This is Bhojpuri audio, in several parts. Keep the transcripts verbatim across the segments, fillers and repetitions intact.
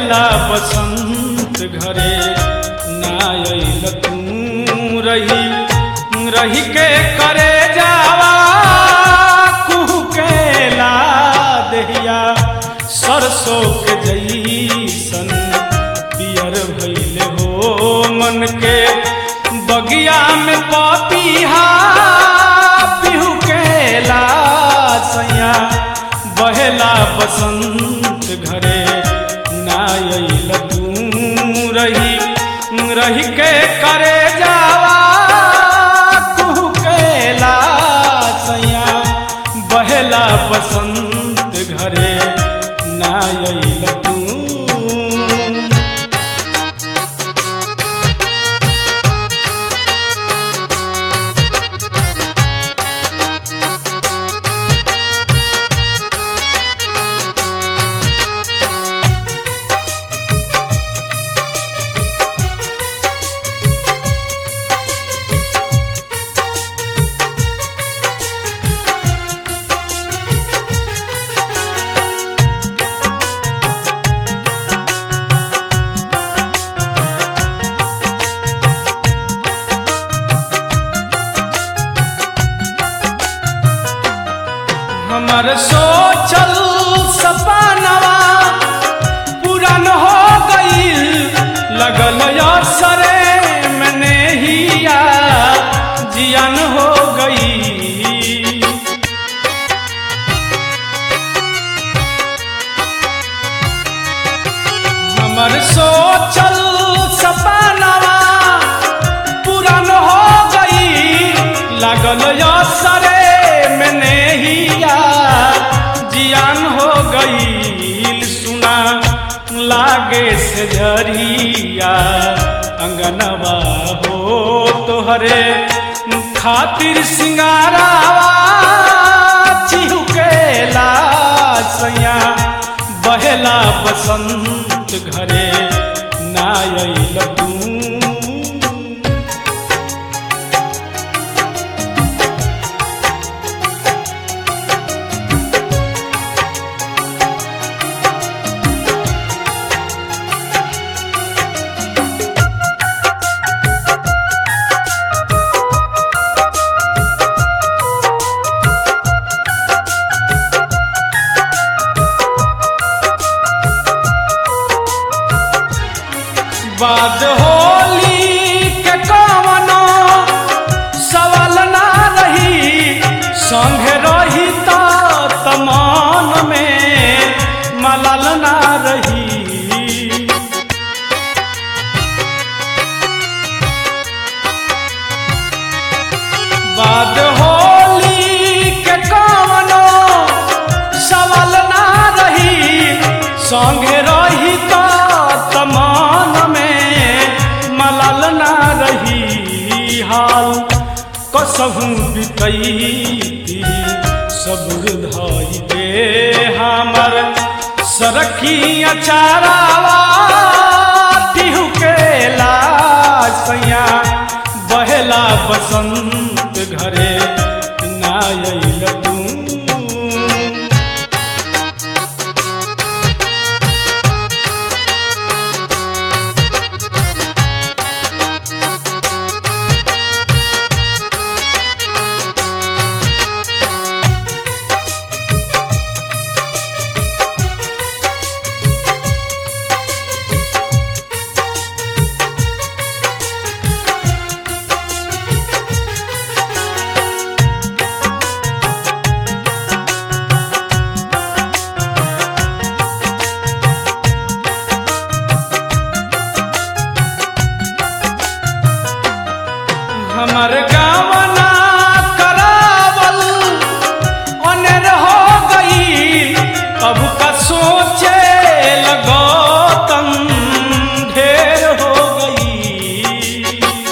बहेला बसंत घरे ना अइल तू रही रही के करे जावा कुहू के ला दहिया सरसों के जैसन पियर भइले हो मन के बगिया में पपीहा पिहू के ला सैया बहेला बसंत घरे ना अइल तू रही रही के करे जावा कुहू के ला सैया बहेला बसंत घरे ना अइल तू। हमर सोचल सपनवा पुरान हो गईल लगल असरे में नेहिया जियान हो गई। हमर सोचल सपनवा पुरान हो गई लगल असरे में नेहिया जियान हो गई। सुना लागे से झरिया अंगनवा हो तोहरे खातिर सिंगारावा चिहुकेला सैया बहेला बसंत घरे ना अइल तू। बाद होली के कवनो सवाल ना रही संगे रही तो तमान में मलाल ना रही। बाद होली के कवनो सवाल ना रही संगे रही तो तमान में मलाल ना रही। हाल कसहू बितैती सबुर धाई दे हमर सरकी अचारावा तिहु के ला सैया बहेला बसंत घरे ना अइल तू। हमर गावना करावल अनेर हो गई अब का सोचे लगो तन ढेर हो गई।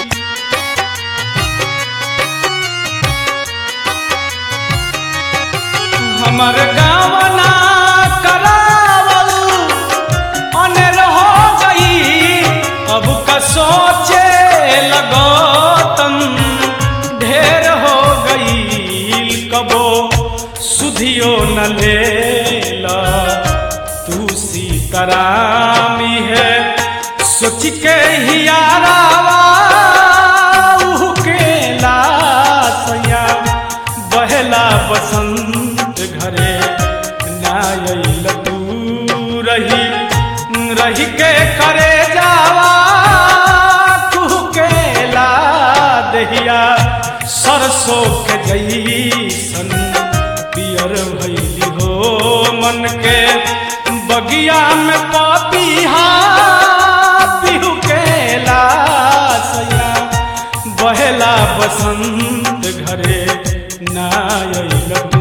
हमर गावना करावल अनेर हो गई अब का सोचे लगो ढेर हो गई। कबो सुधियो न लेला तू सीताराम सोच के हियारावा उहु के लासया बहला बसंत घरे ना आइल तू रही रही के करे जावा कुहु के ला दहिया सरसों के जैसन पियर भैली हो मन के बगिया में पपीहा पिहु के लासया बहला बसंत घरे ना आइल तू